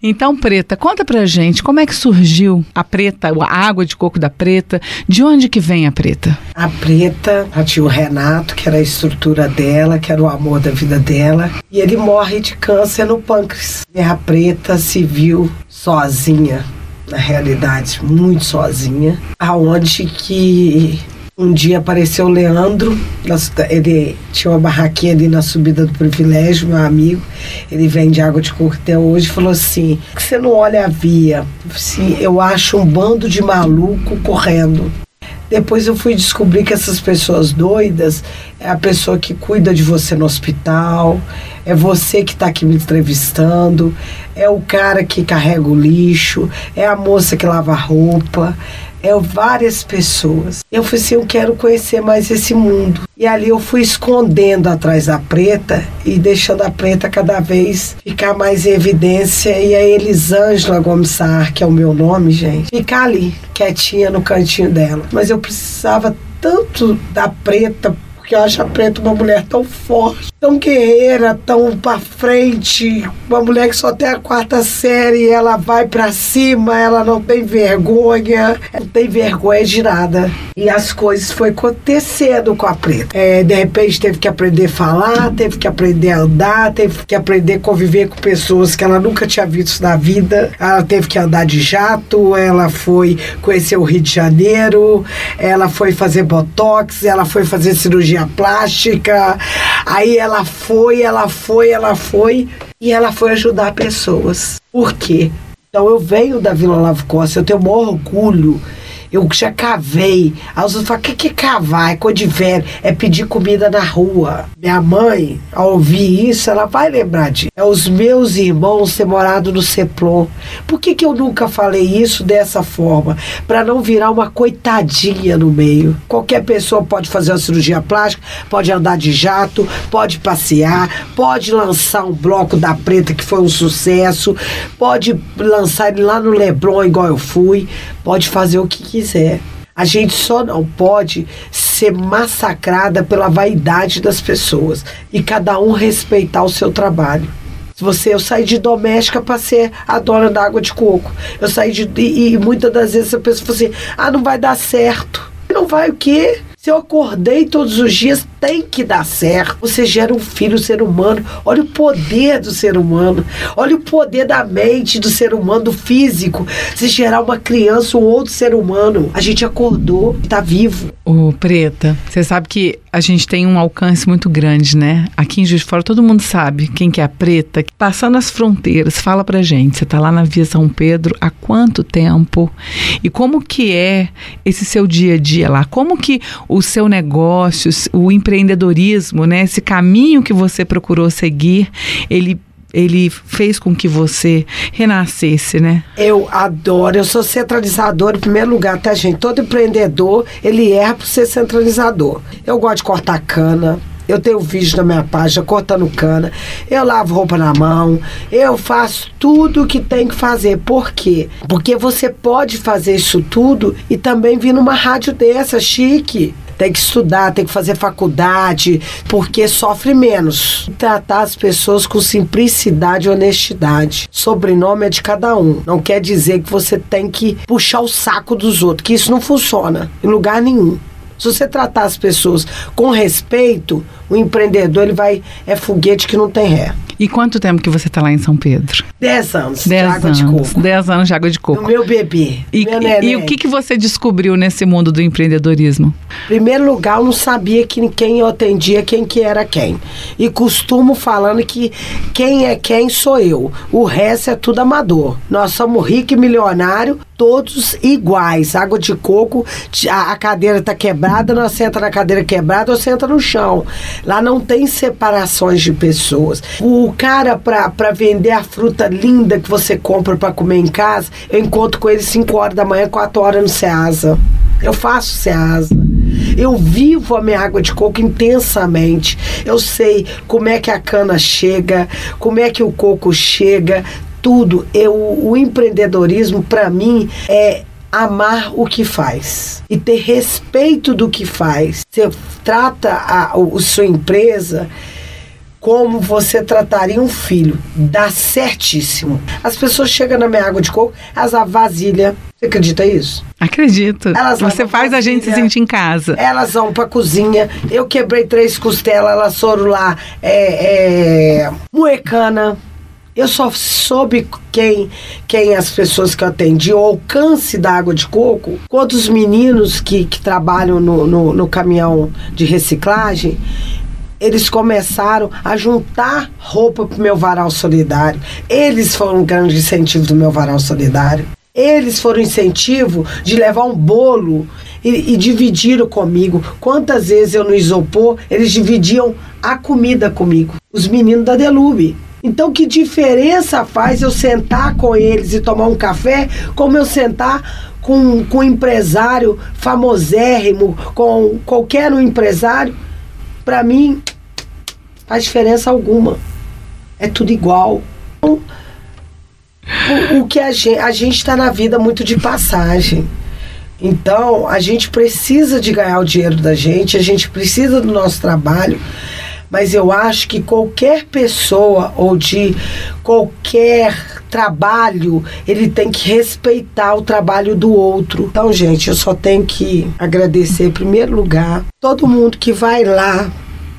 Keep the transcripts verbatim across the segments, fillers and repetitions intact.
Então, Preta, conta pra gente, como é que surgiu a Preta, a água de coco da Preta? De onde que vem a Preta? A Preta, ela tinha o Renato, que era a estrutura dela, que era o amor da vida dela, e ele morre de câncer no pâncreas. E a Preta se viu sozinha, na realidade, muito sozinha, aonde que um dia apareceu o Leandro, ele tinha uma barraquinha ali na subida do Privilégio, meu amigo, ele vende água de coco até hoje, falou assim, por que você não olha a via? Assim, eu acho um bando de maluco correndo. Depois eu fui descobrir que essas pessoas doidas é a pessoa que cuida de você no hospital, é você que está aqui me entrevistando, é o cara que carrega o lixo, é a moça que lava a roupa, é várias pessoas. Eu falei assim, eu quero conhecer mais esse mundo. E ali eu fui escondendo atrás da Preta e deixando a Preta cada vez ficar mais em evidência. E a Elisângela Gomes Saar, que é o meu nome, gente, ficar ali, quietinha no cantinho dela. Mas eu precisava tanto da Preta, porque eu acho a Preta uma mulher tão forte, tão guerreira, tão pra frente, uma mulher que só tem a quarta série, ela vai pra cima, ela não tem vergonha, não tem vergonha de nada. E as coisas foi acontecendo com a Preta. É, de repente teve que aprender a falar, teve que aprender a andar, teve que aprender a conviver com pessoas que ela nunca tinha visto na vida. Ela teve que andar de jato, ela foi conhecer o Rio de Janeiro, ela foi fazer botox, ela foi fazer cirurgia plástica, aí ela foi, ela foi, ela foi, e ela foi ajudar pessoas. Por quê? Então eu venho da Vila Olavo Costa, eu tenho o maior orgulho, eu já cavei. Aí os outros falam, o que que é cavar? É coisa de velho, é pedir comida na rua. Minha mãe, ao ouvir isso, ela vai lembrar disso. É os meus irmãos ter morado no Ceplon. Por que que eu nunca falei isso dessa forma? Para não virar uma coitadinha no meio. Qualquer pessoa pode fazer uma cirurgia plástica, pode andar de jato, pode passear, pode lançar um bloco da Preta que foi um sucesso, pode lançar ele lá no Leblon igual eu fui, pode fazer o que quiser. A gente só não pode ser massacrada pela vaidade das pessoas e cada um respeitar o seu trabalho. Se você, eu saí de doméstica para ser a dona da água de coco. Eu saí de e, e muitas das vezes a pessoa fala assim, ah, não vai dar certo. Não vai o quê? Se eu acordei todos os dias, tem que dar certo. Você gera um filho, um ser humano. Olha o poder do ser humano. Olha o poder da mente do ser humano, do físico. Se gerar uma criança, um outro ser humano. A gente acordou e tá vivo. Ô, Preta, você sabe que a gente tem um alcance muito grande, né? Aqui em Juiz de Fora, todo mundo sabe quem que é a Preta. Passando as fronteiras, fala pra gente. Você tá lá na Via São Pedro há quanto tempo? E como que é esse seu dia a dia lá? Como que o seu negócio, o empreendedorismo, né? Esse caminho que você procurou seguir, ele ele fez com que você renascesse, né? Eu adoro, eu sou centralizadora em primeiro lugar, tá, gente? Todo empreendedor, ele erra por ser centralizador. Eu gosto de cortar cana, eu tenho vídeo na minha página cortando cana, eu lavo roupa na mão, eu faço tudo o que tem que fazer. Por quê? Porque você pode fazer isso tudo e também vir numa rádio dessa, chique. Tem que estudar, tem que fazer faculdade, porque sofre menos. Tratar as pessoas com simplicidade e honestidade. Sobrenome é de cada um. Não quer dizer que você tem que puxar o saco dos outros, que isso não funciona em lugar nenhum. Se você tratar as pessoas com respeito, o empreendedor ele vai, é foguete que não tem ré. E quanto tempo que você está lá em São Pedro? Dez anos Dez de água anos, de coco. Dez anos de água de coco. O meu bebê. E, meu e, e o que, que você descobriu nesse mundo do empreendedorismo? Em primeiro lugar, eu não sabia que quem eu atendia, quem que era quem. E costumo falando que quem é quem sou eu. O resto é tudo amador. Nós somos ricos e milionários, todos iguais. Água de coco, a, a cadeira está quebrada, nós senta na cadeira quebrada ou senta no chão. Lá não tem separações de pessoas. O cara, pra, pra vender a fruta linda que você compra pra comer em casa, eu encontro com ele cinco horas da manhã, quatro horas no Ceasa. Eu faço Ceasa. Eu vivo a minha água de coco intensamente. Eu sei como é que a cana chega, como é que o coco chega, tudo. Eu, o empreendedorismo, pra mim, é amar o que faz e ter respeito do que faz. Você trata a, a sua empresa como você trataria um filho. Dá certíssimo. As pessoas chegam na minha água de coco, elas a vasilha. Você acredita nisso? Acredito. Elas você faz vasilha, a gente se sentir em casa. Elas vão pra cozinha. Eu quebrei três costelas, elas foram lá, é, é, moecana. Eu só soube quem, quem as pessoas que eu atendi, o alcance da água de coco, quando os meninos que, que trabalham no, no, no caminhão de reciclagem, eles começaram a juntar roupa pro meu varal solidário. Eles foram um grande incentivo do meu varal solidário. Eles foram incentivo de levar um bolo e, e dividiram comigo. Quantas vezes eu no isopor, eles dividiam a comida comigo. Os meninos da Delube. Então, que diferença faz eu sentar com eles e tomar um café, como eu sentar com, com um empresário famosérrimo, com qualquer um empresário? Para mim, faz diferença alguma. É tudo igual. Então, o, o que a gente... A gente está na vida muito de passagem. Então, a gente precisa de ganhar o dinheiro da gente, a gente precisa do nosso trabalho. Mas eu acho que qualquer pessoa ou de qualquer trabalho, ele tem que respeitar o trabalho do outro. Então, gente, eu só tenho que agradecer em primeiro lugar todo mundo que vai lá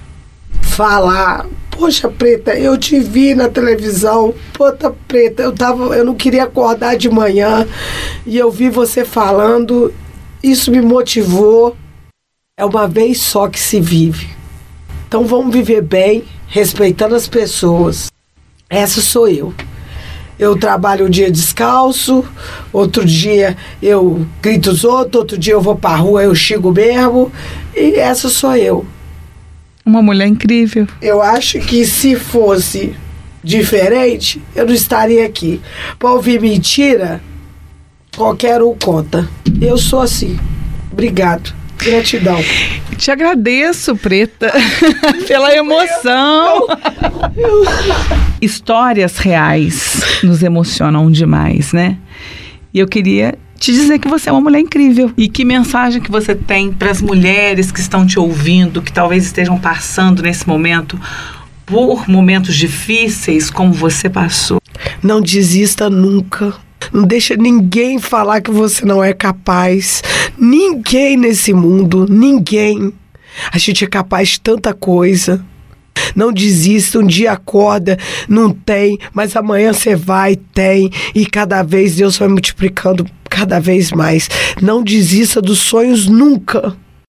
falar: poxa, Preta, eu te vi na televisão. Puta, Preta, eu, tava, eu não queria acordar de manhã e eu vi você falando. Isso me motivou. É uma vez só que se vive. Então vamos viver bem, respeitando as pessoas. Essa sou eu. Eu trabalho um dia descalço, outro dia eu grito os outros, outro dia eu vou pra rua, eu xingo mesmo. E essa sou eu. Uma mulher incrível. Eu acho que se fosse diferente, eu não estaria aqui. Pra ouvir mentira, qualquer um conta. Eu sou assim. Obrigado. Gratidão. Te agradeço, Preta, pela emoção. Histórias reais nos emocionam demais, né? E eu queria te dizer que você é uma mulher incrível. E que mensagem que você tem para as mulheres que estão te ouvindo, que talvez estejam passando nesse momento por momentos difíceis como você passou? Não desista nunca. Não deixa ninguém falar que você não é capaz. Ninguém nesse mundo, ninguém. A gente é capaz de tanta coisa. Não desista, um dia acorda, não tem, mas amanhã você vai, tem. E cada vez Deus vai multiplicando cada vez mais. Não desista dos sonhos nunca.